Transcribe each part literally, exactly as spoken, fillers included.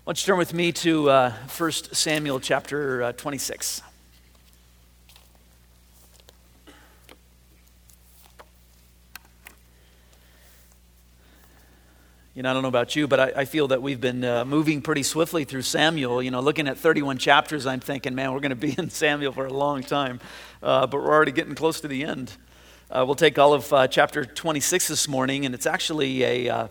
Why don't you turn with me to uh, First Samuel chapter uh, twenty-six. You know, I don't know about you, but I, I feel that we've been uh, moving pretty swiftly through Samuel. You know, looking at thirty-one chapters, I'm thinking, man, we're going to be in Samuel for a long time. Uh, but we're already getting close to the end. Uh, we'll take all of uh, chapter twenty-six this morning, and it's actually a uh,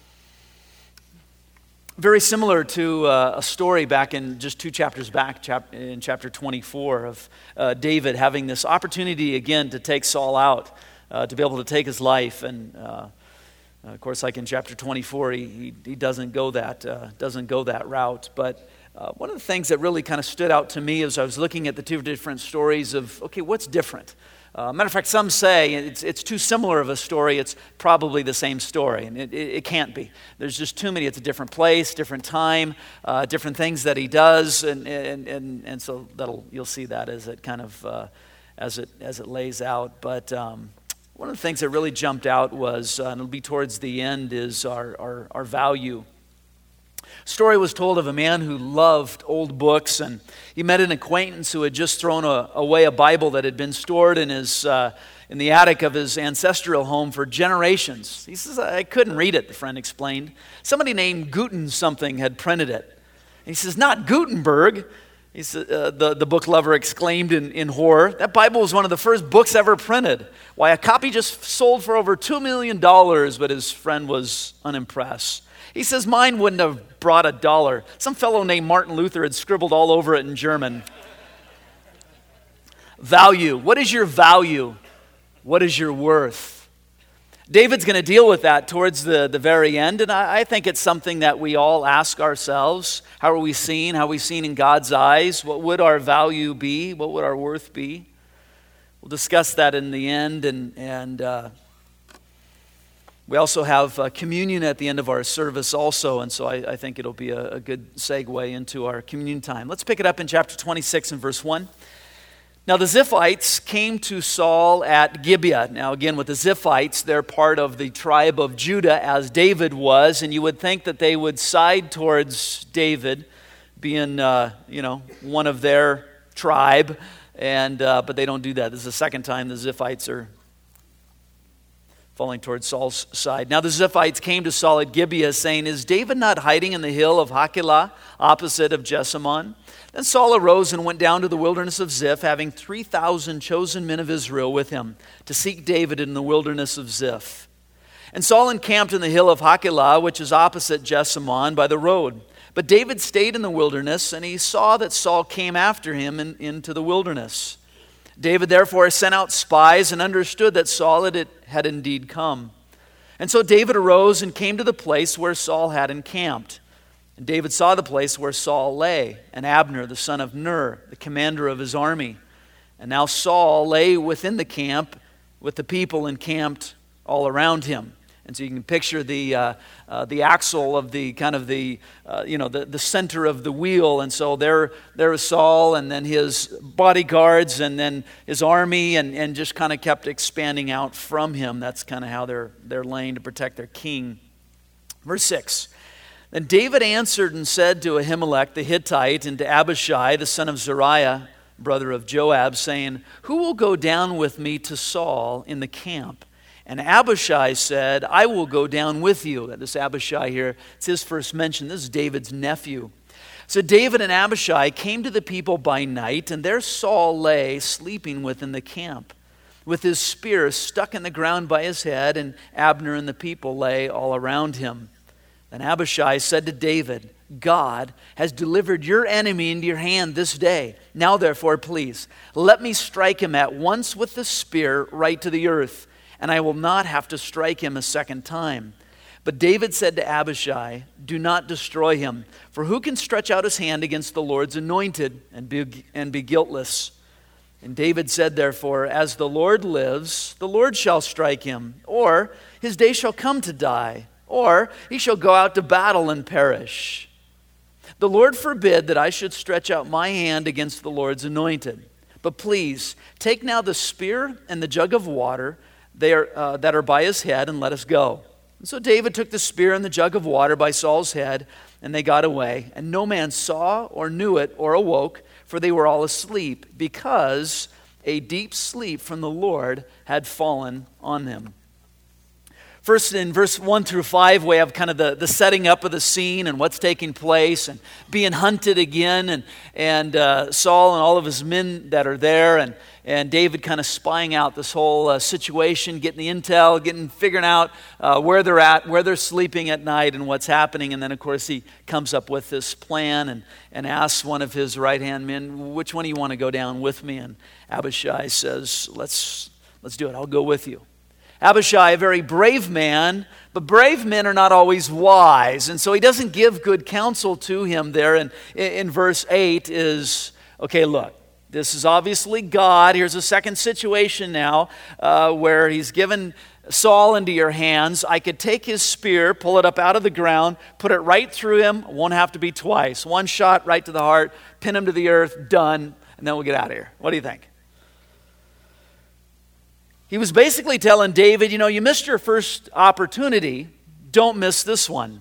very similar to uh, a story back in just two chapters back, chap- in chapter twenty-four, of uh, David having this opportunity again to take Saul out, uh, to be able to take his life. And uh, of course, like in chapter twenty-four, he he, he doesn't go that uh, doesn't go that route. But uh, one of the things that really kind of stood out to me as I was looking at the two different stories of, okay, what's different? Uh, matter of fact, some say it's it's too similar of a story. It's probably the same story, and it, it, it can't be. There's just too many. It's a different place, different time, uh, different things that he does, and and and, and so that'll you'll see that as it kind of uh, as it as it lays out. But um, one of the things that really jumped out was, uh, and it'll be towards the end, is our our, our value. Story was told of a man who loved old books, and he met an acquaintance who had just thrown a, away a Bible that had been stored in his uh, in the attic of his ancestral home for generations. He says, I couldn't read it, the friend explained. Somebody named Guten something had printed it. And he says, not Gutenberg. He said, uh, the, the book lover exclaimed in, in horror. That Bible was one of the first books ever printed. Why, a copy just sold for over two million dollars, but his friend was unimpressed. He says, mine wouldn't have brought a dollar. Some fellow named Martin Luther had scribbled all over it in German. Value. What is your value? What is your worth? David's going to deal with that towards the, the very end, and I, I think it's something that we all ask ourselves. How are we seen? How are we seen in God's eyes? What would our value be? What would our worth be? We'll discuss that in the end, and and uh, we also have uh, communion at the end of our service also, and so I, I think it'll be a, a good segue into our communion time. Let's pick it up in chapter twenty-six and verse one. Now the Ziphites came to Saul at Gibeah. Now again, with the Ziphites, they're part of the tribe of Judah as David was, and you would think that they would side towards David, being uh, you know one of their tribe, and uh, but they don't do that. This is the second time the Ziphites are falling towards Saul's side. Now the Ziphites came to Saul at Gibeah, saying, is David not hiding in the hill of Hachilah, opposite of Jessamon? Then Saul arose and went down to the wilderness of Ziph, having three thousand chosen men of Israel with him, to seek David in the wilderness of Ziph. And Saul encamped in the hill of Hachilah, which is opposite Jessamon, by the road. But David stayed in the wilderness, and he saw that Saul came after him in, into the wilderness. David therefore sent out spies and understood that Saul had, had indeed come. And so David arose and came to the place where Saul had encamped. And David saw the place where Saul lay, and Abner, the son of Ner, the commander of his army. And now Saul lay within the camp with the people encamped all around him. And so you can picture the uh, uh, the axle of the kind of the uh, you know the, the center of the wheel, and so there there was Saul, and then his bodyguards, and then his army, and, and just kind of kept expanding out from him. That's kind of how they're they're laying to protect their king. Verse six. Then David answered and said to Ahimelech the Hittite and to Abishai the son of Zeruiah, brother of Joab, saying, who will go down with me to Saul in the camp? And Abishai said, I will go down with you. This Abishai here, it's his first mention. This is David's nephew. So David and Abishai came to the people by night, and there Saul lay sleeping within the camp, with his spear stuck in the ground by his head, and Abner and the people lay all around him. Then Abishai said to David, God has delivered your enemy into your hand this day. Now therefore, please, let me strike him at once with the spear right to the earth, and I will not have to strike him a second time. But David said to Abishai, do not destroy him, for who can stretch out his hand against the Lord's anointed and be, and be guiltless? And David said, therefore, as the Lord lives, the Lord shall strike him, or his day shall come to die, or he shall go out to battle and perish. The Lord forbid that I should stretch out my hand against the Lord's anointed. But please, take now the spear and the jug of water They are, uh, that are by his head, and let us go. And so David took the spear and the jug of water by Saul's head, and they got away. And no man saw or knew it or awoke, for they were all asleep, because a deep sleep from the Lord had fallen on them. First, in verse one through five, we have kind of the, the setting up of the scene and what's taking place, and being hunted again, and, and uh, Saul and all of his men that are there, and, and David kind of spying out this whole uh, situation, getting the intel, getting figuring out uh, where they're at, where they're sleeping at night, and what's happening. And then, of course, he comes up with this plan and, and asks one of his right-hand men, which one do you want to go down with me? And Abishai says, let's, let's do it. I'll go with you. Abishai, a very brave man, but brave men are not always wise. And so he doesn't give good counsel to him there. And in verse eight is, okay, look, this is obviously God. Here's a second situation now uh, where he's given Saul into your hands. I could take his spear, pull it up out of the ground, put it right through him. It won't have to be twice. One shot right to the heart, pin him to the earth, done, and then we'll get out of here. What do you think? He was basically telling David, you know, you missed your first opportunity. Don't miss this one.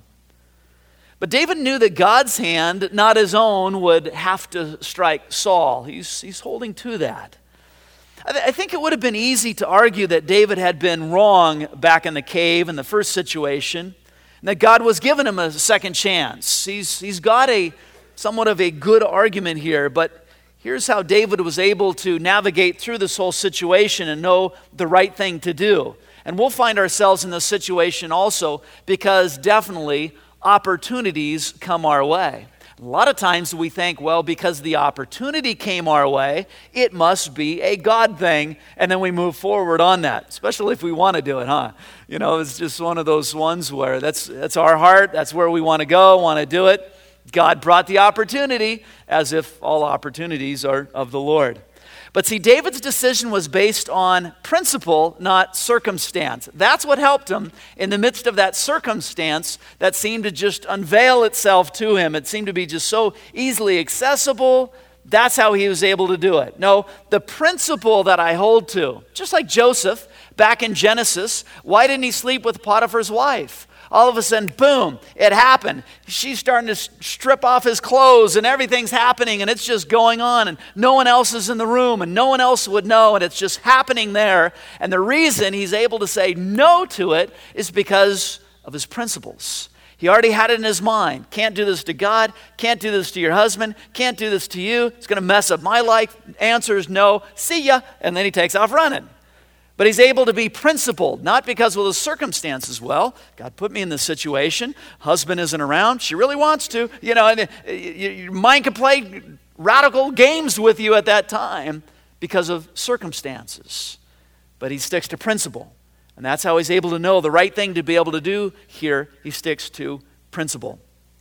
But David knew that God's hand, not his own, would have to strike Saul. He's, he's holding to that. I, th- I think it would have been easy to argue that David had been wrong back in the cave in the first situation, and that God was giving him a second chance. He's, he's got a somewhat of a good argument here, but here's how David was able to navigate through this whole situation and know the right thing to do. And we'll find ourselves in this situation also, because definitely opportunities come our way. A lot of times we think, well, because the opportunity came our way, it must be a God thing, and then we move forward on that, especially if we want to do it, huh? You know, it's just one of those ones where that's that's our heart, that's where we want to go, want to do it. God brought the opportunity, as if all opportunities are of the Lord. But see, David's decision was based on principle, not circumstance. That's what helped him in the midst of that circumstance that seemed to just unveil itself to him. It seemed to be just so easily accessible. That's how he was able to do it. No, the principle that I hold to, just like Joseph back in Genesis, why didn't he sleep with Potiphar's wife? All of a sudden, boom, it happened. She's starting to strip off his clothes, and everything's happening, and it's just going on, and no one else is in the room, and no one else would know, and it's just happening there. And the reason he's able to say no to it is because of his principles. He already had it in his mind. Can't do this to God, can't do this to your husband, can't do this to you. It's going to mess up my life. Answer is no, see ya, and then he takes off running. But he's able to be principled, not because of the circumstances. Well, God put me in this situation. Husband isn't around. She really wants to. You know, and your mind can play radical games with you at that time because of circumstances. But he sticks to principle. And that's how he's able to know the right thing to be able to do here. He sticks to principle.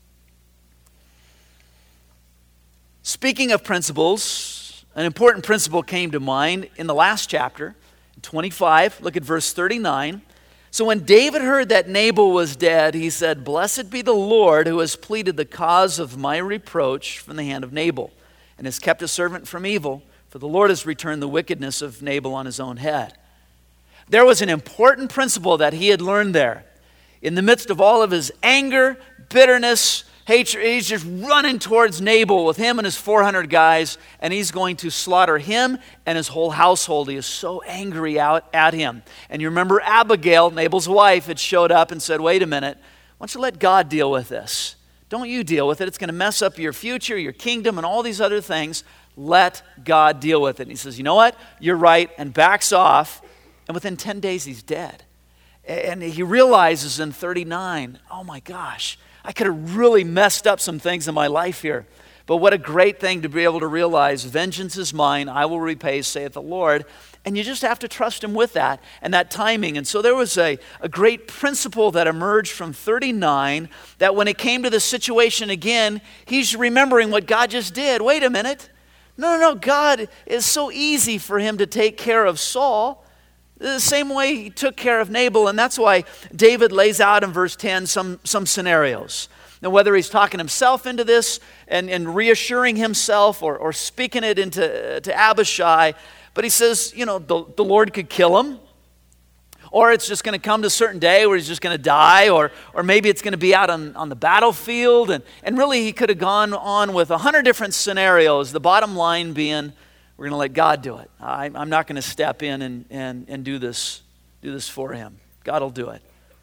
Speaking of principles, an important principle came to mind in the last chapter. twenty-five, look at verse thirty-nine. So when David heard that Nabal was dead, he said, "Blessed be the Lord who has pleaded the cause of my reproach from the hand of Nabal, and has kept his servant from evil, for the Lord has returned the wickedness of Nabal on his own head." There was an important principle that he had learned there. In the midst of all of his anger, bitterness, hatred, he's just running towards Nabal with him and his four hundred guys, and he's going to slaughter him and his whole household. He is so angry out at him. And you remember Abigail, Nabal's wife, had showed up and said, "Wait a minute, why don't you let God deal with this? Don't you deal with it. It's going to mess up your future, your kingdom, and all these other things. Let God deal with it." And he says, "You know what? You're right," and backs off. And within ten days, he's dead. And he realizes in thirty-nine, oh my gosh, I could have really messed up some things in my life here. But what a great thing to be able to realize, vengeance is mine, I will repay, saith the Lord. And you just have to trust him with that and that timing. And so there was a, a great principle that emerged from thirty-nine, that when it came to the situation again, he's remembering what God just did. Wait a minute. No, no, no, God is so easy for him to take care of Saul. The same way he took care of Nabal, and that's why David lays out in verse ten some, some scenarios. Now, whether he's talking himself into this and, and reassuring himself or, or speaking it into to Abishai, but he says, you know, the, the Lord could kill him, Or it's just going to come to a certain day where he's just going to die, or or maybe it's going to be out on, on the battlefield. And, and really he could have gone on with a hundred different scenarios, the bottom line being, we're going to let God do it. I, I'm not going to step in and, and, and do this, do this for him. God will do it.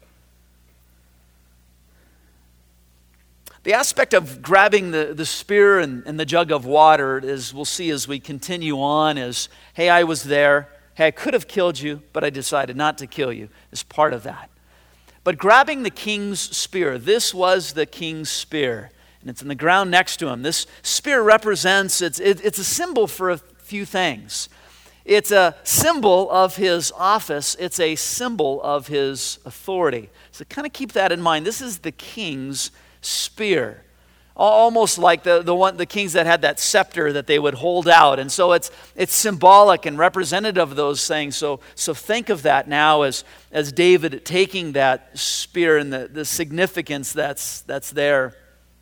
The aspect of grabbing the, the spear and, and the jug of water, as we'll see as we continue on, is, hey, I was there. Hey, I could have killed you, but I decided not to kill you, is part of that. But grabbing the king's spear, this was the king's spear, and it's in the ground next to him. This spear represents, it's, it, it's a symbol for a few things. It's a symbol of his office. It's a symbol of his authority. So kind of keep that in mind. This is the king's spear, almost like the the one the kings that had that scepter that they would hold out, and so it's it's symbolic and representative of those things. So so think of that now as as David taking that spear and the, the significance that's that's there.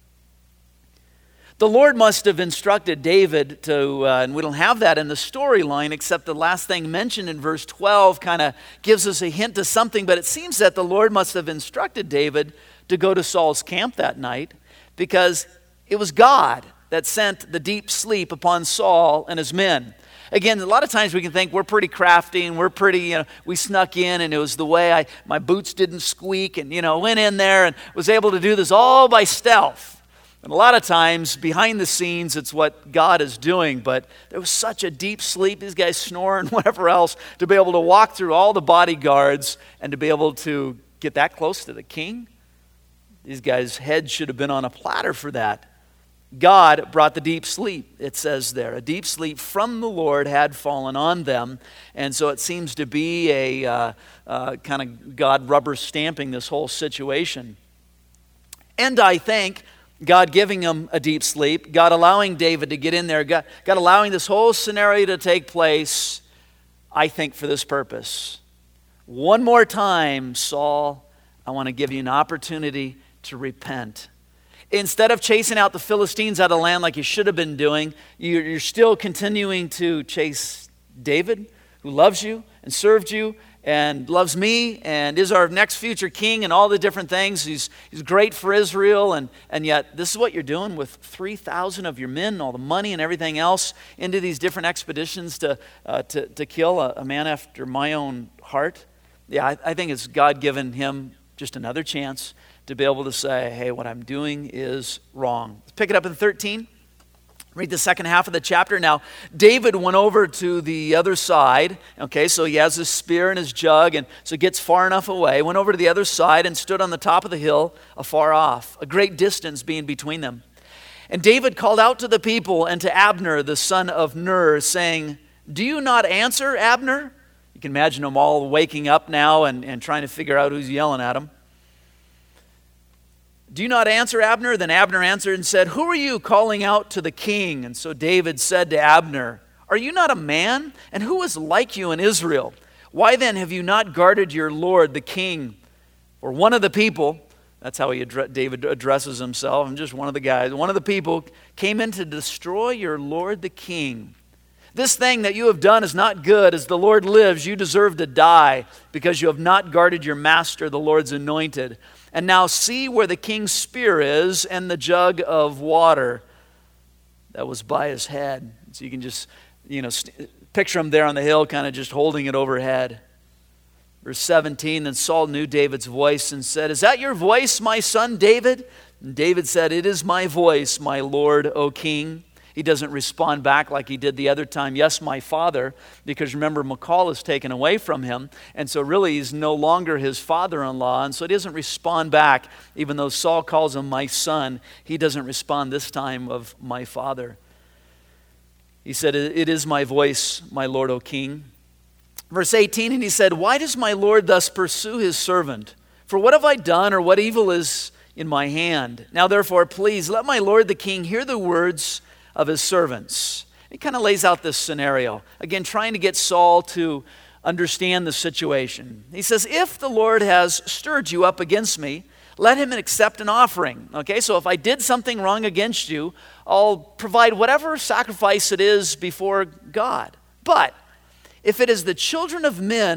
The Lord must have instructed David to, uh, and we don't have that in the storyline, except the last thing mentioned in verse twelve kind of gives us a hint to something, but it seems that the Lord must have instructed David to go to Saul's camp that night, because it was God that sent the deep sleep upon Saul and his men. Again, a lot of times we can think we're pretty crafty and we're pretty, you know, we snuck in and it was the way I, my boots didn't squeak and, you know, went in there and was able to do this all by stealth. And a lot of times behind the scenes it's what God is doing, but there was such a deep sleep, these guys snoring, whatever else, to be able to walk through all the bodyguards and to be able to get that close to the king. These guys' heads should have been on a platter for that. God brought the deep sleep, it says there. A deep sleep from the Lord had fallen on them. And so it seems to be a uh, uh, kind of God rubber stamping this whole situation. And I think God giving him a deep sleep, God allowing David to get in there, God, God allowing this whole scenario to take place, I think for this purpose. One more time, Saul, I want to give you an opportunity to repent. Instead of chasing out the Philistines out of land like you should have been doing, you're still continuing to chase David, who loves you and served you and loves me and is our next future king and all the different things. He's, he's great for Israel, and, and yet this is what you're doing with three thousand of your men and all the money and everything else into these different expeditions to, uh, to, to kill a, a man after my own heart. Yeah, I, I think it's God giving him just another chance to be able to say, hey, what I'm doing is wrong. Let's pick it up in thirteen. Read the second half of the chapter. Now, David went over to the other side. Okay, so he has his spear and his jug, and so he gets far enough away. Went over to the other side and stood on the top of the hill afar off, a great distance being between them. And David called out to the people and to Abner, the son of Ner, saying, do you not answer, Abner? You can imagine them all waking up now and, and trying to figure out who's yelling at them. Do you not answer, Abner? Then Abner answered and said, who are you calling out to the king? And so David said to Abner, are you not a man? And who is like you in Israel? Why then have you not guarded your Lord, the king? Or one of the people, that's how he addre- David addresses himself, I'm just one of the guys, one of the people came in to destroy your Lord, the king. This thing that you have done is not good. As the Lord lives, you deserve to die because you have not guarded your master, the Lord's anointed. And now see where the king's spear is and the jug of water that was by his head. So you can just, you know, st- picture him there on the hill, kind of just holding it overhead. Verse seventeen, then Saul knew David's voice and said, is that your voice, my son David? And David said, it is my voice, my Lord, O king. He doesn't respond back like he did the other time, yes, my father, because remember, Michal is taken away from him, and so really he's no longer his father-in-law, and so he doesn't respond back, even though Saul calls him my son. He doesn't respond this time of my father. He said, it is my voice, my Lord, O king. Verse eighteen, and he said, why does my Lord thus pursue his servant? For what have I done, or what evil is in my hand? Now therefore, please, let my Lord the king hear the words of his servants. He kind of lays out this scenario. Again, trying to get Saul to understand the situation. He says, if the Lord has stirred you up against me, let him accept an offering. Okay, so if I did something wrong against you, I'll provide whatever sacrifice it is before God. But if it is the children of men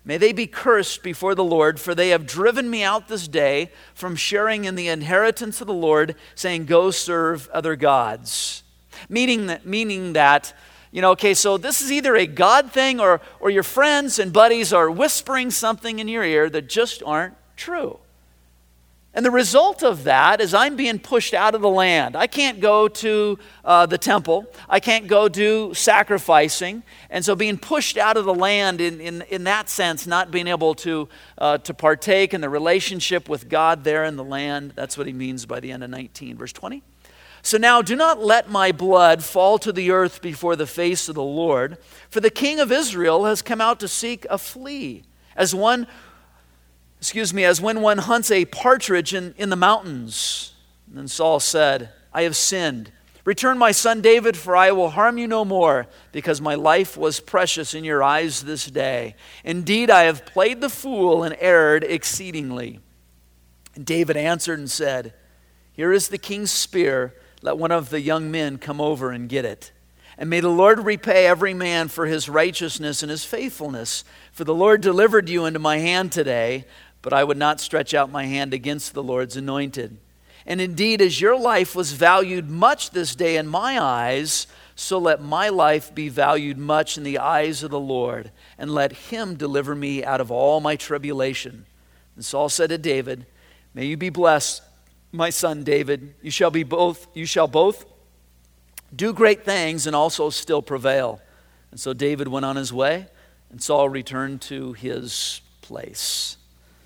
May they be cursed before the Lord, for they have driven me out this day from sharing in the inheritance of the Lord, saying, go serve other gods. Meaning that, meaning that, you know, okay, so this is either a God thing or, or your friends and buddies are whispering something in your ear that just aren't true. And the result of that is I'm being pushed out of the land. I can't go to uh, the temple. I can't go do sacrificing. And so being pushed out of the land in, in, in that sense, not being able to, uh, to partake in the relationship with God there in the land, that's what he means by the end of nineteen. Verse twenty. So now do not let my blood fall to the earth before the face of the Lord, for the king of Israel has come out to seek a flea, as one Excuse me, as when one hunts a partridge in, in the mountains. And then Saul said, I have sinned. Return my son David, for I will harm you no more, because my life was precious in your eyes this day. Indeed, I have played the fool and erred exceedingly. And David answered and said, here is the king's spear. Let one of the young men come over and get it. And may the Lord repay every man for his righteousness and his faithfulness. For the Lord delivered you into my hand today, but I would not stretch out my hand against the Lord's anointed. And indeed, as your life was valued much this day in my eyes, so let my life be valued much in the eyes of the Lord, and let him deliver me out of all my tribulation. And Saul said to David, may you be blessed, my son David. You shall be both, you shall both do great things and also still prevail. And so David went on his way, and Saul returned to his place.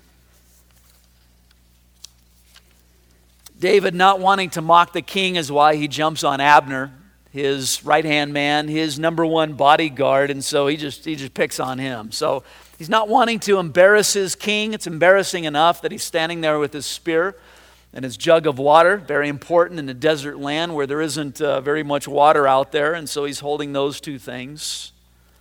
David, not wanting to mock the king, is why he jumps on Abner, his right-hand man, his number one bodyguard, and so he just he just picks on him. So he's not wanting to embarrass his king. It's embarrassing enough that he's standing there with his spear and his jug of water, very important in a desert land where there isn't uh, very much water out there, and so he's holding those two things.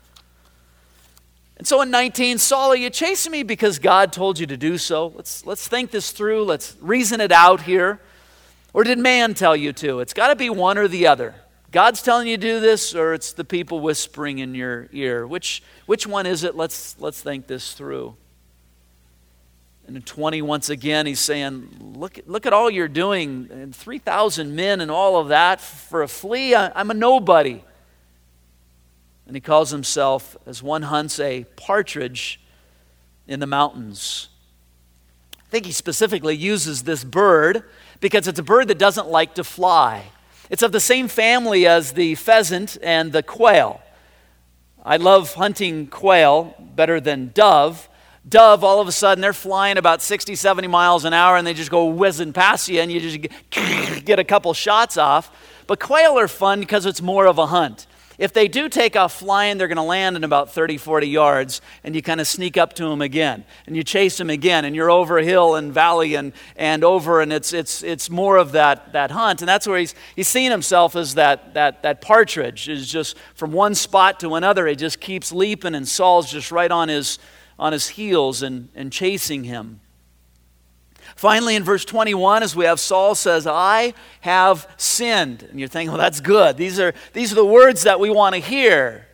And so in nineteen, Saul, are you chasing me because God told you to do so? Let's, let's think this through. Let's reason it out here. Or did man tell you to? It's got to be one or the other. God's telling you to do this, or it's the people whispering in your ear. Which, which one is it? Let's, let's think this through. And in twenty, once again, he's saying, look, look at all you're doing. And three thousand men and all of that for a flea. I, I'm a nobody. And he calls himself, as one hunts a partridge in the mountains. I think he specifically uses this bird because it's a bird that doesn't like to fly. It's of the same family as the pheasant and the quail. I love hunting quail better than dove. Dove, all of a sudden, they're flying about sixty, seventy miles an hour, and they just go whizzing past you, and you just get a couple shots off. But quail are fun because it's more of a hunt. If they do take off flying, they're going to land in about thirty, forty yards, and you kind of sneak up to them again, and you chase them again, and you're over hill and valley and, and over, and it's it's it's more of that that hunt, and that's where he's he's seeing himself as that that that partridge is just from one spot to another. It just keeps leaping, and Saul's just right on his on his heels and and chasing him. Finally, in verse twenty-one, as we have Saul says, I have sinned. And you're thinking, well, that's good. These are, these are the words that we want to hear.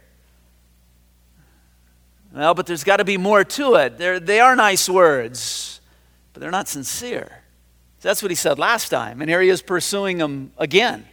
Well, but there's got to be more to it. They're, they are nice words, but they're not sincere. That's what he said last time, and here he is pursuing them again.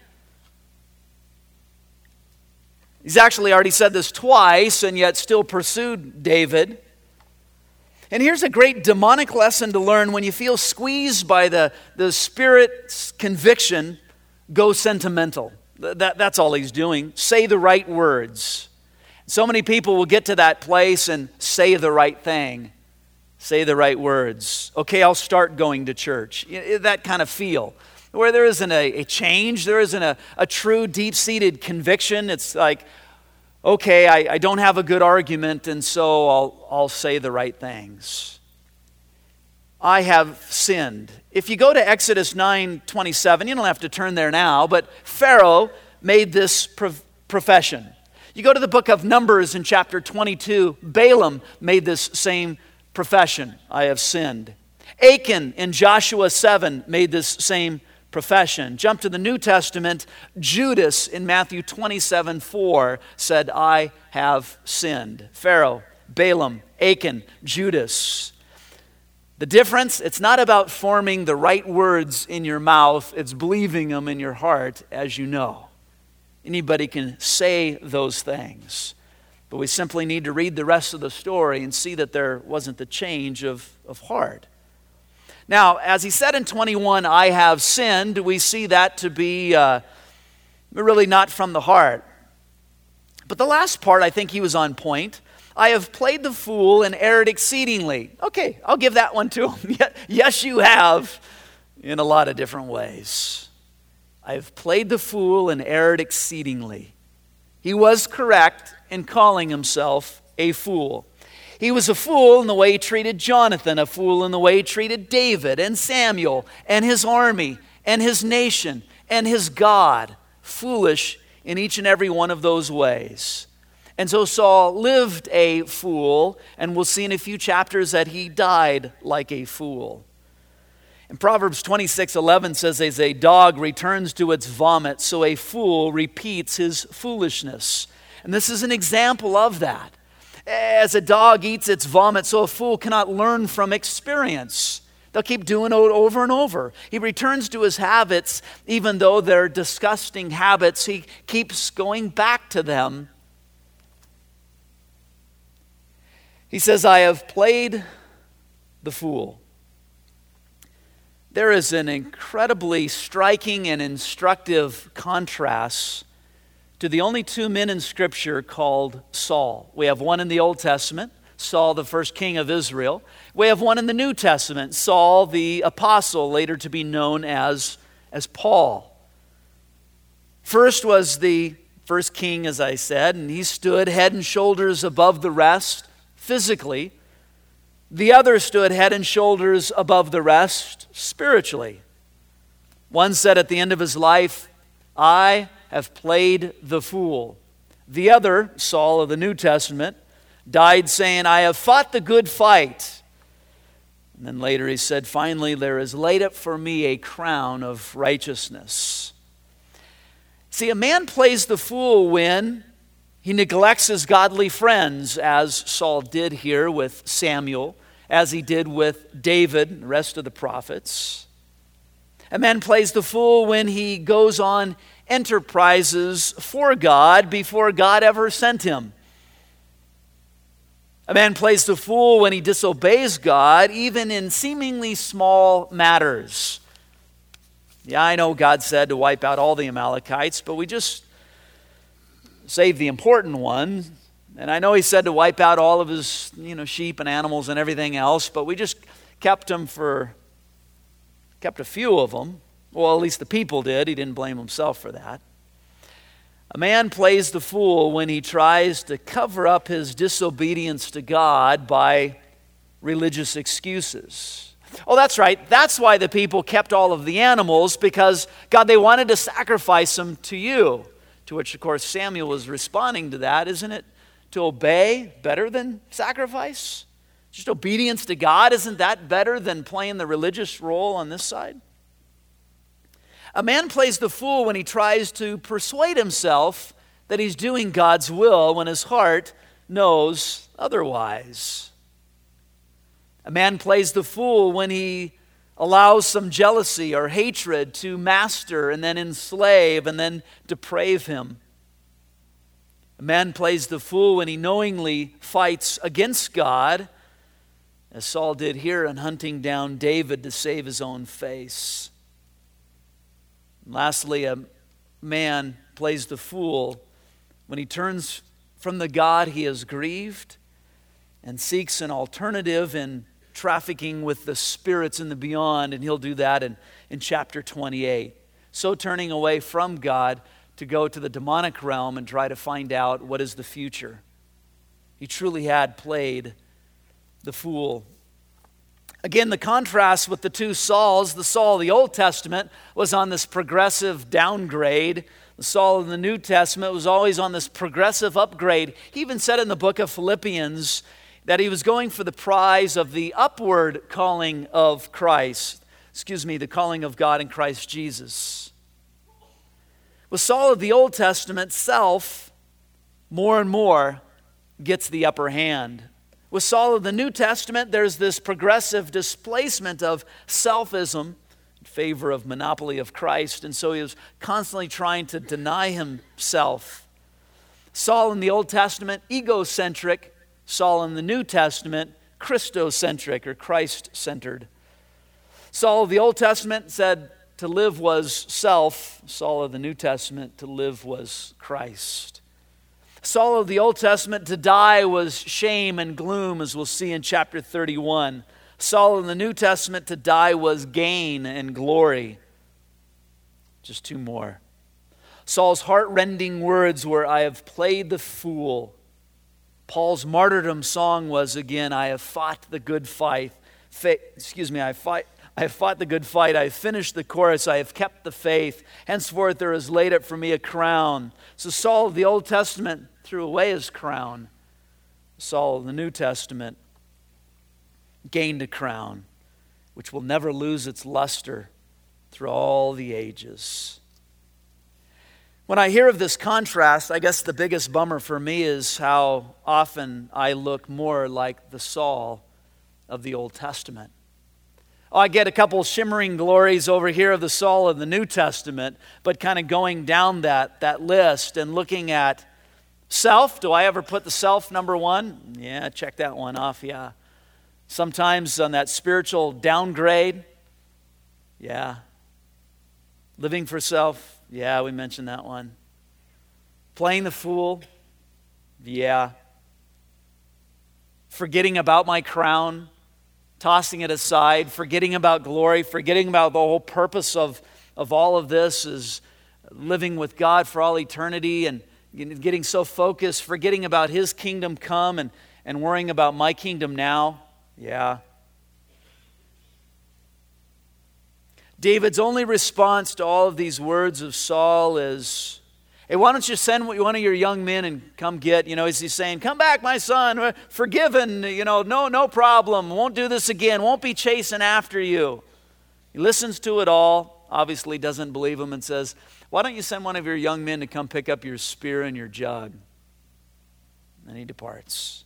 He's actually already said this twice, and yet still pursued David. And here's a great demonic lesson to learn. When you feel squeezed by the, the Spirit's conviction, go sentimental. That, that's all he's doing. Say the right words. So many people will get to that place and say the right thing. Say the right words. Okay, I'll start going to church. That kind of feel. Where there isn't a, a change, there isn't a, a true deep-seated conviction. It's like, okay, I, I don't have a good argument, and so I'll, I'll say the right things. I have sinned. If you go to Exodus nine twenty-seven, you don't have to turn there now, but Pharaoh made this pro- profession. You go to the book of Numbers in chapter twenty-two, Balaam made this same profession. I have sinned. Achan in Joshua seven made this same profession. Jump to the New Testament, Judas in Matthew twenty-seven four said, I have sinned. Pharaoh Balaam, Achan, Judas. The difference, it's not about forming the right words in your mouth, it's believing them in your heart as you know. Anybody can say those things, but we simply need to read the rest of the story and see that there wasn't the change of, of heart. Now, as he said in twenty-one, I have sinned, we see that to be uh, really not from the heart. But the last part, I think he was on point. I have played the fool and erred exceedingly. Okay, I'll give that one to him. Yes, you have, in a lot of different ways. I have played the fool and erred exceedingly. He was correct in calling himself a fool. He was a fool in the way he treated Jonathan, a fool in the way he treated David and Samuel and his army and his nation and his God. Foolish in each and every one of those ways. And so Saul lived a fool, and we'll see in a few chapters that he died like a fool. And Proverbs twenty-six eleven says, as a dog returns to its vomit, so a fool repeats his foolishness. And this is an example of that. As a dog eats its vomit, so a fool cannot learn from experience. They'll keep doing it over and over. He returns to his habits, even though they're disgusting habits. He keeps going back to them. He says, I have played the fool. There is an incredibly striking and instructive contrast to the only two men in Scripture called Saul. We have one in the Old Testament, Saul, the first king of Israel. We have one in the New Testament, Saul, the apostle, later to be known as, as Paul. First was the first king, as I said, and he stood head and shoulders above the rest physically. The other stood head and shoulders above the rest spiritually. One said at the end of his life, I have played the fool. The other, Saul of the New Testament, died saying, I have fought the good fight. And then later he said, finally, there is laid up for me a crown of righteousness. See, a man plays the fool when he neglects his godly friends, as Saul did here with Samuel, as he did with David and the rest of the prophets. A man plays the fool when he goes on enterprises for God before God ever sent him. A man plays the fool when he disobeys God, even in seemingly small matters. Yeah, I know God said to wipe out all the Amalekites, but we just save the important one. And I know he said to wipe out all of his, you know, sheep and animals and everything else, but we just kept them for, kept a few of them. Well, at least the people did. He didn't blame himself for that. A man plays the fool when he tries to cover up his disobedience to God by religious excuses. Oh, that's right. That's why the people kept all of the animals, because, God, they wanted to sacrifice them to you. To which, of course, Samuel was responding to that. Isn't it to obey better than sacrifice? Just obedience to God, isn't that better than playing the religious role on this side? A man plays the fool when he tries to persuade himself that he's doing God's will when his heart knows otherwise. A man plays the fool when he allows some jealousy or hatred to master and then enslave and then deprave him. A man plays the fool when he knowingly fights against God, as Saul did here in hunting down David to save his own face. And lastly, a man plays the fool when he turns from the God he has grieved and seeks an alternative in trafficking with the spirits in the beyond, and he'll do that in, in chapter twenty-eight. So turning away from God to go to the demonic realm and try to find out what is the future. He truly had played the fool. Again, the contrast with the two Sauls, the Saul of the Old Testament was on this progressive downgrade. The Saul in the New Testament was always on this progressive upgrade. He even said in the book of Philippians that he was going for the prize of the upward calling of Christ. Excuse me, the calling of God in Christ Jesus. With Saul of the Old Testament, self more and more gets the upper hand. With Saul of the New Testament, there's this progressive displacement of selfism in favor of monopoly of Christ, and so he was constantly trying to deny himself. Saul in the Old Testament, egocentric. Saul in the New Testament, Christocentric or Christ-centered. Saul of the Old Testament said to live was self. Saul of the New Testament, to live was Christ. Saul of the Old Testament, to die was shame and gloom, as we'll see in chapter thirty-one. Saul in the New Testament, to die was gain and glory. Just two more. Saul's heart-rending words were, I have played the fool. Paul's martyrdom song was, again, I have fought the good fight. Fa- excuse me, I fight. I have fought the good fight. I have finished the course. I have kept the faith. Henceforth there is laid up for me a crown. So Saul of the Old Testament threw away his crown. Saul of the New Testament gained a crown, which will never lose its luster through all the ages. When I hear of this contrast, I guess the biggest bummer for me is how often I look more like the Saul of the Old Testament. Oh, I get a couple shimmering glories over here of the Saul of the New Testament, but kind of going down that, that list and looking at self. Do I ever put the self number one? Yeah, check that one off, yeah. Sometimes on that spiritual downgrade, yeah. Living for self, yeah, we mentioned that one. Playing the fool, yeah. Forgetting about my crown, tossing it aside, forgetting about glory, forgetting about the whole purpose of, of all of this is living with God for all eternity and getting so focused, forgetting about His kingdom come and, and worrying about my kingdom now. Yeah. David's only response to all of these words of Saul is, hey, why don't you send one of your young men and come get, you know, is he saying, come back, my son, we're forgiven, you know, no, no problem, won't do this again, won't be chasing after you. He listens to it all, obviously doesn't believe him and says, why don't you send one of your young men to come pick up your spear and your jug? And he departs.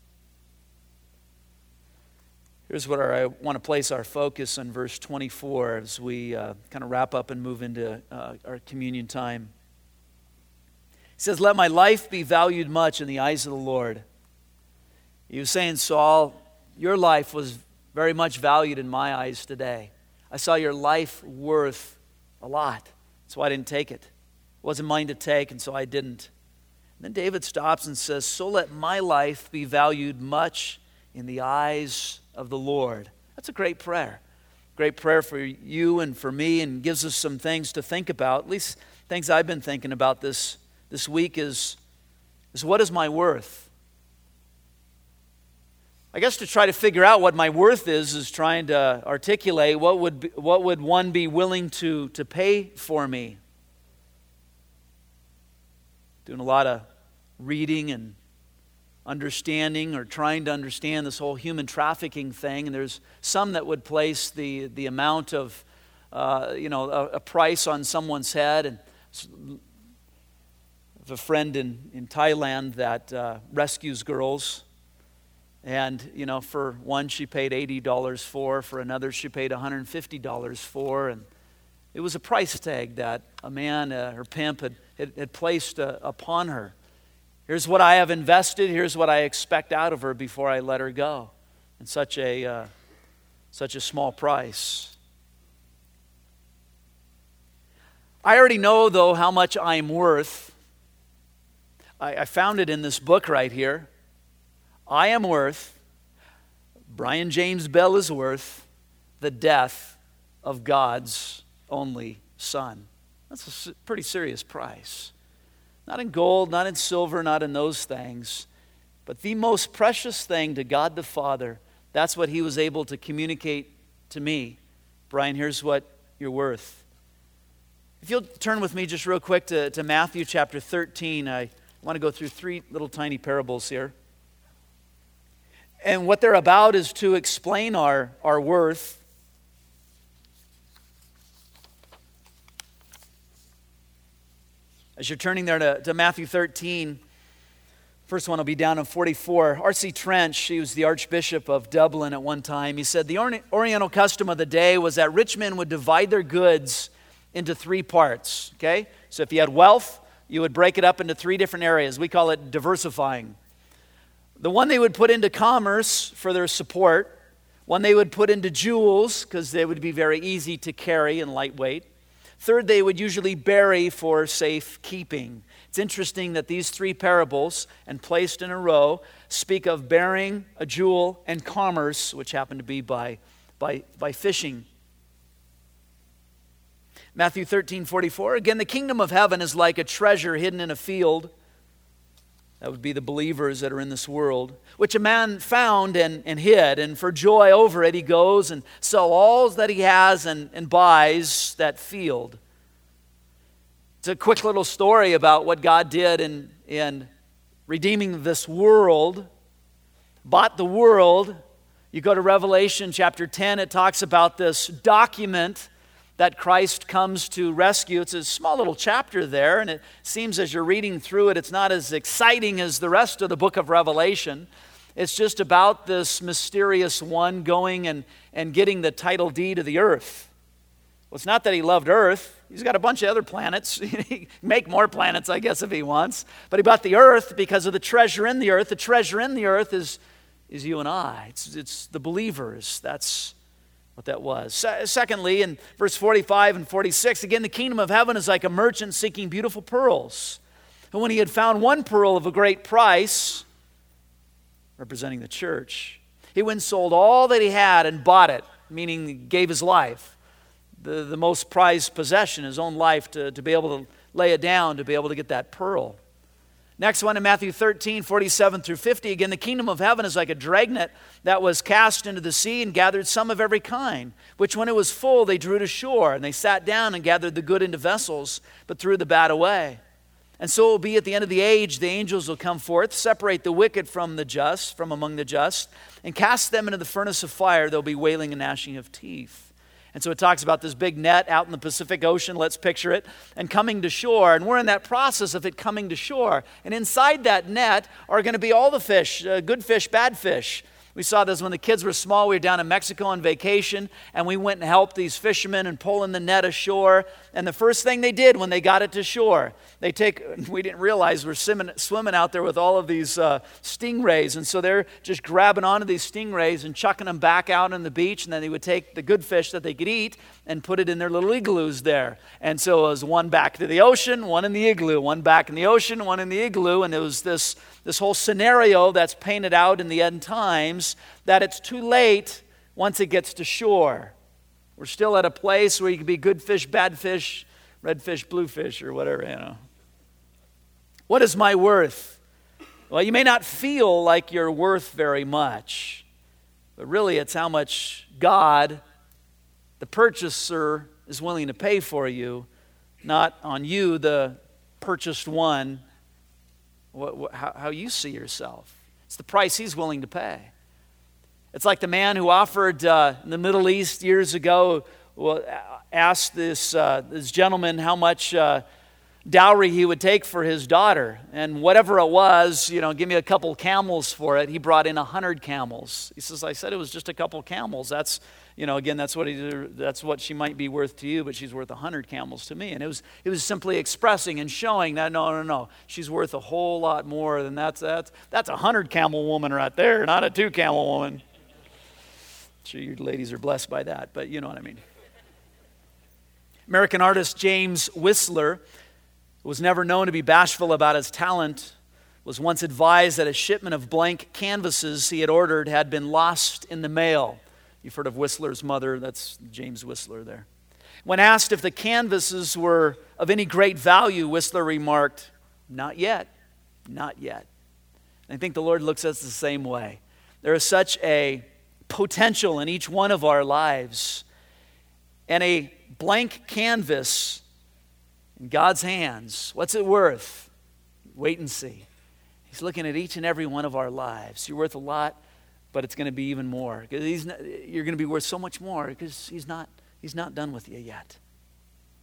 Here's what our, I want to place our focus on verse twenty-four as we uh, kind of wrap up and move into uh, our communion time. He says, let my life be valued much in the eyes of the Lord. He was saying, Saul, your life was very much valued in my eyes today. I saw your life worth a lot. That's why I didn't take it. It wasn't mine to take, and so I didn't. And then David stops and says, so let my life be valued much in the eyes of the Lord. That's a great prayer. Great prayer for you and for me, and gives us some things to think about. At least things I've been thinking about this This week is, is what is my worth? I guess to try to figure out what my worth is, is trying to articulate what would be, what would one be willing to, to pay for me. Doing a lot of reading and understanding or trying to understand this whole human trafficking thing. And there's some that would place the, the amount of, uh, you know, a, a price on someone's head. And I have a friend in, in Thailand that uh, rescues girls. And, you know, for one she paid eighty dollars for, for another she paid one hundred fifty dollars for. And it was a price tag that a man, uh, her pimp, had, had, had placed uh, upon her. Here's what I have invested, here's what I expect out of her before I let her go. And such a, uh, such a small price. I already know, though, how much I'm worth. I, I found it in this book right here. I am worth, Brian James Bell is worth, the death of God's only Son. That's a pretty serious price. Not in gold, not in silver, not in those things, but the most precious thing to God the Father. That's what He was able to communicate to me. Brian, here's what you're worth. If you'll turn with me just real quick to, to Matthew chapter thirteen, I want to go through three little tiny parables here. And what they're about is to explain our, our worth. As you're turning there to, to Matthew thirteen, First one will be down in forty-four. R C Trench, he was the Archbishop of Dublin at one time. He said the Oriental custom of the day was that rich men would divide their goods into three parts. Okay? So if you had wealth, you would break it up into three different areas. We call it diversifying. The one they would put into commerce for their support. One they would put into jewels because they would be very easy to carry and lightweight. Third, they would usually bury for safekeeping. It's interesting that these three parables, and placed in a row, speak of burying, a jewel, and commerce, which happened to be by, by, by fishing. Matthew thirteen forty-four, again, the kingdom of heaven is like a treasure hidden in a field. That would be the believers that are in this world, which a man found and, and hid. And for joy over it, he goes and sells all that he has and, and buys that field. It's a quick little story about what God did in, in redeeming this world, bought the world. You go to Revelation chapter ten, it talks about this document that Christ comes to rescue. It's a small little chapter there, and it seems as you're reading through it, it's not as exciting as the rest of the book of Revelation. It's just about this mysterious one going and, and getting the title deed of the earth. Well, it's not that he loved earth. He's got a bunch of other planets. He can make more planets, I guess, if he wants. But he bought the earth because of the treasure in the earth. The treasure in the earth is, is you and I. It's, it's the believers. That's what that was. Se- secondly, in verse forty-five and forty-six, again, the kingdom of heaven is like a merchant seeking beautiful pearls. And when he had found one pearl of a great price, representing the church, he went and sold all that he had and bought it, meaning he gave his life. The, the most prized possession, his own life, to, to be able to lay it down, to be able to get that pearl. Next one in Matthew thirteen, forty-seven through fifty. Again, the kingdom of heaven is like a dragnet that was cast into the sea and gathered some of every kind, which when it was full, they drew to shore, and they sat down and gathered the good into vessels, but threw the bad away. And so it will be at the end of the age, the angels will come forth, separate the wicked from the just, from among the just, and cast them into the furnace of fire. There'll be wailing and gnashing of teeth. And so it talks about this big net out in the Pacific Ocean, let's picture it, and coming to shore. And we're in that process of it coming to shore. And inside that net are going to be all the fish, uh, good fish, bad fish. We saw this when the kids were small. We were down in Mexico on vacation, and we went and helped these fishermen and pulling the net ashore. And the first thing they did when they got it to shore, they take, we didn't realize we're swimming, swimming out there with all of these uh, stingrays. And so they're just grabbing onto these stingrays and chucking them back out on the beach. And then they would take the good fish that they could eat and put it in their little igloos there. And so it was one back to the ocean, one in the igloo, one back in the ocean, one in the igloo. And it was this, this whole scenario that's painted out in the end times, that it's too late once it gets to shore. We're still at a place where you can be good fish, bad fish, red fish, blue fish, or whatever, you know. What is my worth? Well, you may not feel like you're worth very much, but really it's how much God, the purchaser, is willing to pay for you, not on you, the purchased one, what, what, how, how you see yourself. It's the price he's willing to pay. It's like the man who offered uh, in the Middle East years ago, well, asked this, uh, this gentleman how much uh, dowry he would take for his daughter. And whatever it was, you know, give me a couple camels for it. He brought in a hundred camels. He says, I said it was just a couple camels. That's, you know, again, that's what he, that's what she might be worth to you, but she's worth a hundred camels to me. And it was it was simply expressing and showing that, no, no, no, she's worth a whole lot more than that's, that's, that's a hundred camel woman right there, not a two camel woman. I'm sure you ladies are blessed by that, but you know what I mean. American artist James Whistler was never known to be bashful about his talent, was once advised that a shipment of blank canvases he had ordered had been lost in the mail. You've heard of Whistler's mother, that's James Whistler there. When asked if the canvases were of any great value, Whistler remarked, not yet, not yet. And I think the Lord looks at us the same way. There is such a potential in each one of our lives, and a blank canvas in God's hands, what's it worth? Wait and see. He's looking at each and every one of our lives. You're worth a lot, but it's going to be even more. Because he's not, you're going to be worth so much more because he's not, he's not done with you yet.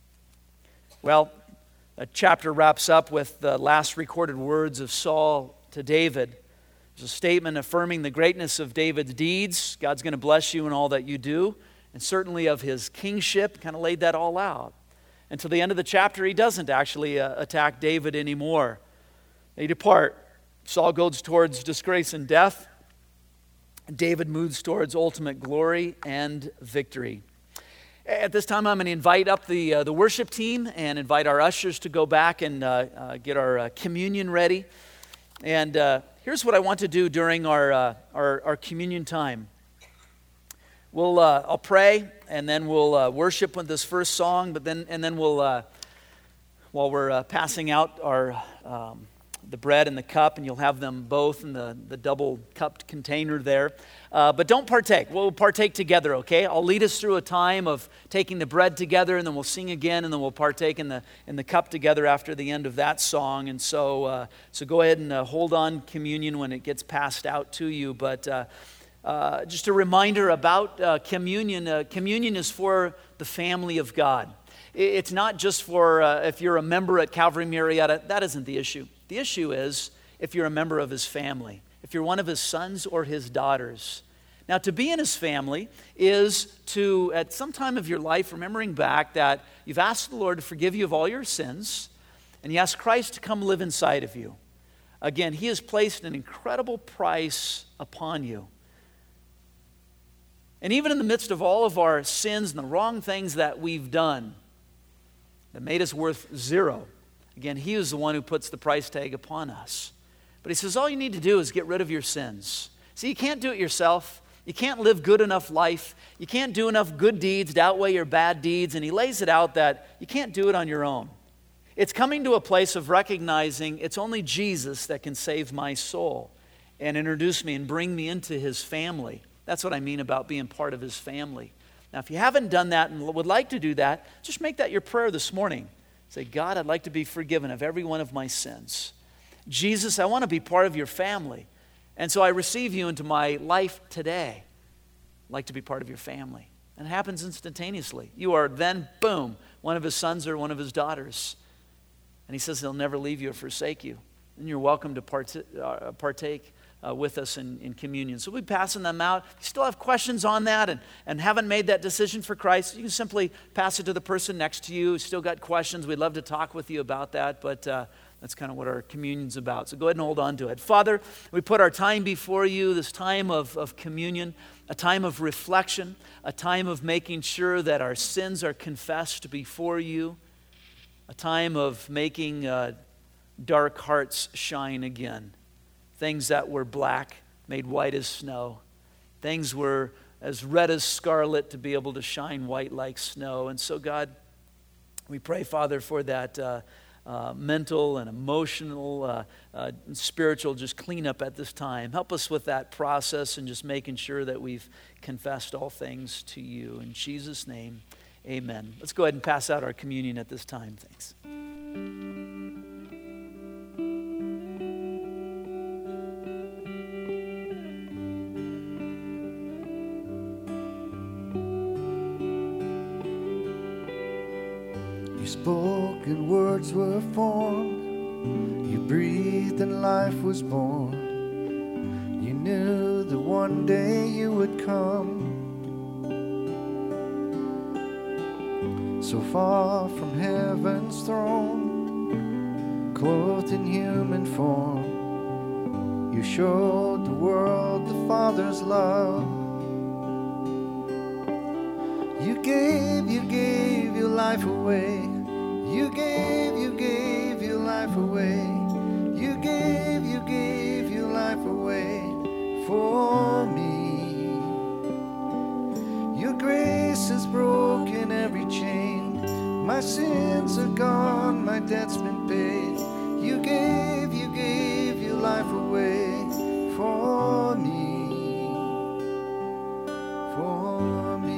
Well, a chapter wraps up with the last recorded words of Saul to David. There's a statement affirming the greatness of David's deeds. God's going to bless you in all that you do, and certainly of his kingship. Kind of laid that all out. Until the end of the chapter, he doesn't actually uh, attack David anymore. They depart. Saul goes towards disgrace and death. David moves towards ultimate glory and victory. At this time, I'm going to invite up the uh, the worship team and invite our ushers to go back and uh, uh, get our uh, communion ready. And uh, here's what I want to do during our uh, our, our communion time. We'll uh, I'll pray, and then we'll uh, worship with this first song. But then and then we'll uh, while we're uh, passing out our um, the bread and the cup, and you'll have them both in the the double cupped container there. Uh, but don't partake. We'll partake together, okay? I'll lead us through a time of taking the bread together, and then we'll sing again, and then we'll partake in the in the cup together after the end of that song. And so, uh, so go ahead and uh, hold on communion when it gets passed out to you. But uh, uh, just a reminder about uh, communion. Uh, communion is for the family of God. It's not just for uh, if you're a member at Calvary Murrieta. That isn't the issue. The issue is if you're a member of his family. If you're one of his sons or his daughters. Now, to be in his family is to, at some time of your life, remembering back that you've asked the Lord to forgive you of all your sins, and you ask Christ to come live inside of you. Again, he has placed an incredible price upon you. And even in the midst of all of our sins and the wrong things that we've done that made us worth zero, again, he is the one who puts the price tag upon us. But he says all you need to do is get rid of your sins. See, you can't do it yourself. You can't live good enough life. You can't do enough good deeds to outweigh your bad deeds. And he lays it out that you can't do it on your own. It's coming to a place of recognizing it's only Jesus that can save my soul and introduce me and bring me into his family. That's what I mean about being part of his family. Now, if you haven't done that and would like to do that, just make that your prayer this morning. Say, God, I'd like to be forgiven of every one of my sins. Jesus, I want to be part of your family. And so I receive you into my life today. I'd like to be part of your family. And it happens instantaneously. You are then, boom, one of his sons or one of his daughters. And he says he'll never leave you or forsake you. And you're welcome to part- uh, partake uh, with us in, in communion. So we'll be passing them out. If you still have questions on that and, and haven't made that decision for Christ, you can simply pass it to the person next to you. Still got questions. We'd love to talk with you about that. But uh, that's kind of what our communion's about. So go ahead and hold on to it. Father, we put our time before you, this time of, of communion, a time of reflection, a time of making sure that our sins are confessed before you, a time of making uh, dark hearts shine again. Things that were black made white as snow. Things were as red as scarlet to be able to shine white like snow. And so, God, we pray, Father, for that uh, Uh, mental and emotional, uh, uh, and spiritual just cleanup at this time. Help us with that process and just making sure that we've confessed all things to you. In Jesus' name, amen. Let's go ahead and pass out our communion at this time. Thanks. Spoken words were formed, you breathed and life was born. You knew that one day you would come. So far from heaven's throne, clothed in human form, you showed the world the Father's love. You gave, you gave your life away. You gave, you gave your life away. You gave, you gave your life away for me. Your grace has broken every chain. My sins are gone, my debt's been paid. You gave, you gave your life away for me. For me.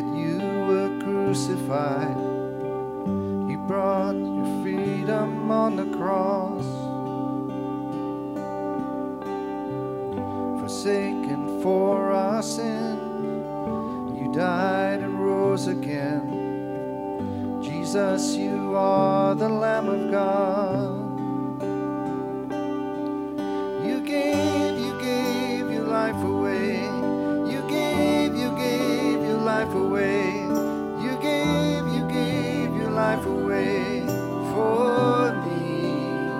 Crucified, you brought your freedom on on the cross, forsaken for our sin. You died and rose again. Jesus, you are the Lamb of God. You gave, you gave your life away. You gave, you gave your life away. You gave, you gave your life away for me.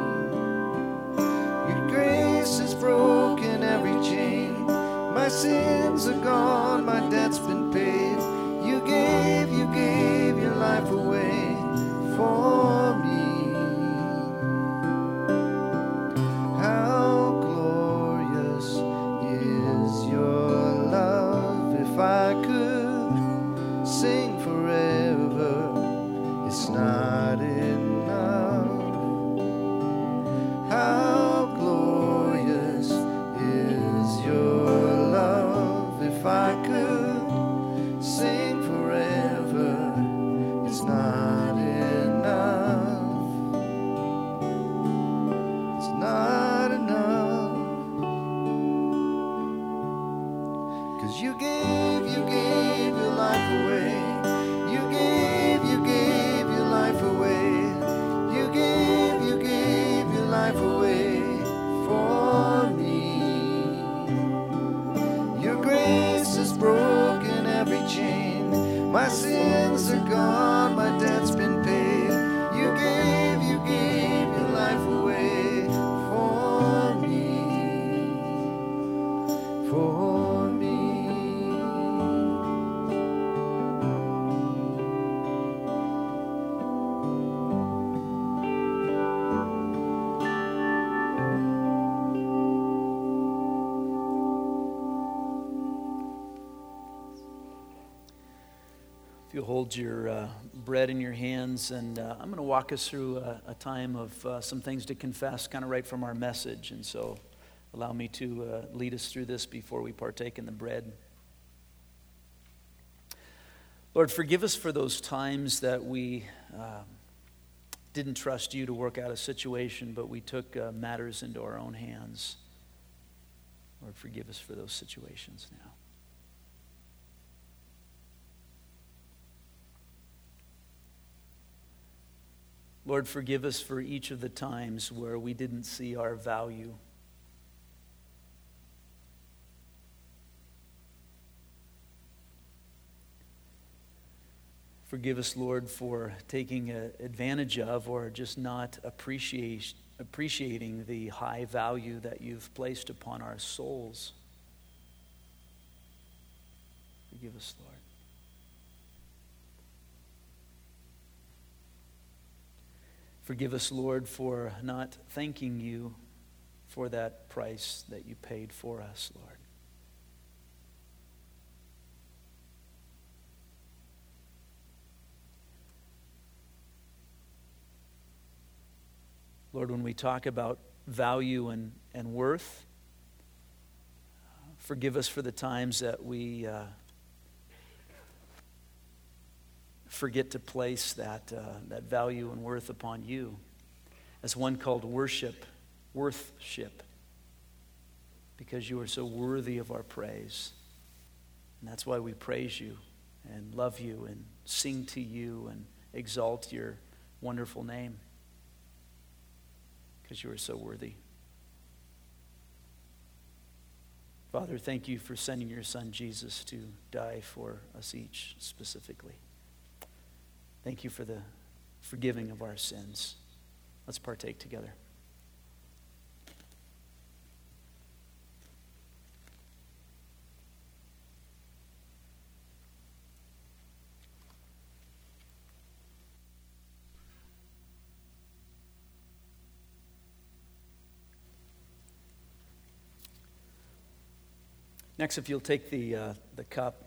Your grace has broken every chain. My sins are gone, my debt's been paid. You gave, you gave your life away for me. How glorious is your love. If I could sing forever, it's not enough. How glorious is your love. If I could sing forever, it's not enough. It's not enough. 'Cause you gave, you gave your life away. You gave, you gave your life away. You gave, you gave your life away for me. Your grace has broken every chain. My sins are gone, my debt's been paid. You gave, you gave your life away for me. For me. If you hold your uh, bread in your hands, and uh, I'm going to walk us through a, a time of uh, some things to confess, kind of right from our message. And so allow me to uh, lead us through this before we partake in the bread. Lord, forgive us for those times that we uh, didn't trust you to work out a situation, but we took uh, matters into our own hands. Lord, forgive us for those situations now. Lord, forgive us for each of the times where we didn't see our value. Forgive us, Lord, for taking a, advantage of or just not appreciate, appreciating the high value that you've placed upon our souls. Forgive us, Lord. Forgive us, Lord, for not thanking you for that price that you paid for us, Lord. Lord, when we talk about value and, and worth, forgive us for the times that we uh, forget to place that uh, that value and worth upon you as one called worship, worthship, because you are so worthy of our praise. And that's why we praise you and love you and sing to you and exalt your wonderful name, because you are so worthy. Father, thank you for sending your son Jesus to die for us each specifically. Thank you for the forgiving of our sins. Let's partake together. Next, if you'll take the uh, the cup.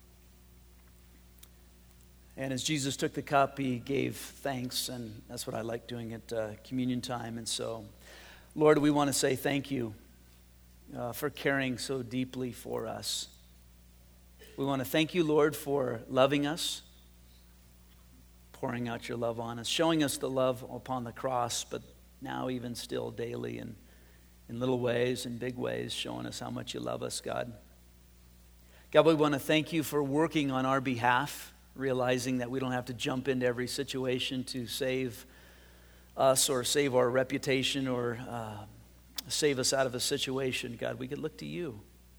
And as Jesus took the cup, he gave thanks, and that's what I like doing at uh, communion time. And so, Lord, we want to say thank you uh, for caring so deeply for us. We want to thank you, Lord, for loving us, pouring out your love on us, showing us the love upon the cross, but now even still daily and in little ways and big ways, showing us how much you love us, God. God, we want to thank you for working on our behalf, realizing that we don't have to jump into every situation to save us or save our reputation or uh, save us out of a situation. God, we could look to you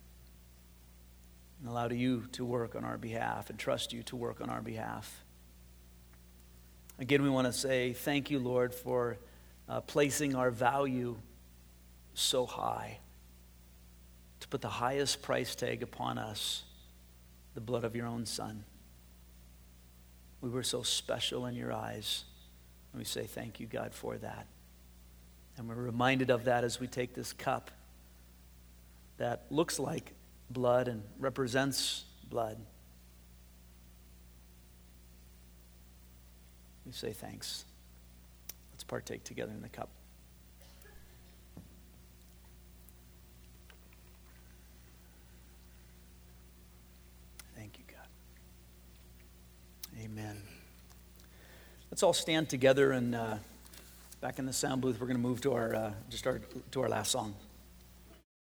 and allow you to work on our behalf and trust you to work on our behalf. Again, we want to say thank you, Lord, for uh, placing our value so high, to put the highest price tag upon us, the blood of your own Son. We were so special in your eyes, and we say thank you, God, for that. And we're reminded of that as we take this cup that looks like blood and represents blood. We say thanks. Let's partake together in the cup. Thank you, God. Amen. Let's all stand together, and uh, back in the sound booth, we're going to move to our uh, just our to our last song.